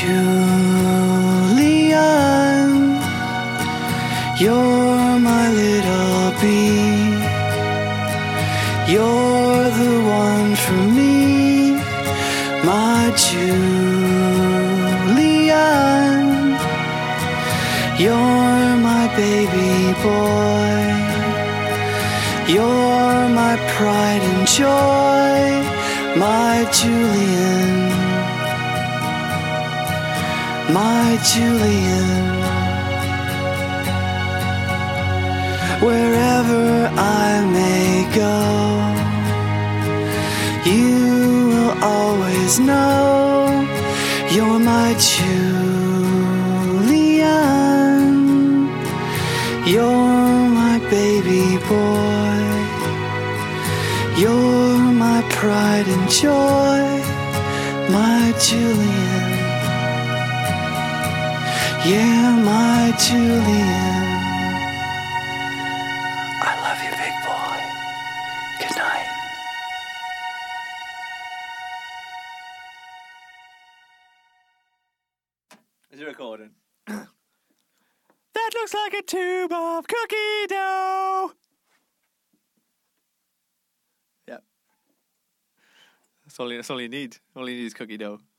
Julian, you're my little bee. You're the one for me, my Julian. You're my baby boy. You're my pride and joy, my Julian. My Julian. Wherever I may go, you will always know you're my Julian. You're my baby boy. You're my pride and joy, my Julian. Yeah, my Julian. I love you, big boy. Good night. Is it recording? That looks like a tube of cookie dough. Yep. That's all you need. All you need is cookie dough.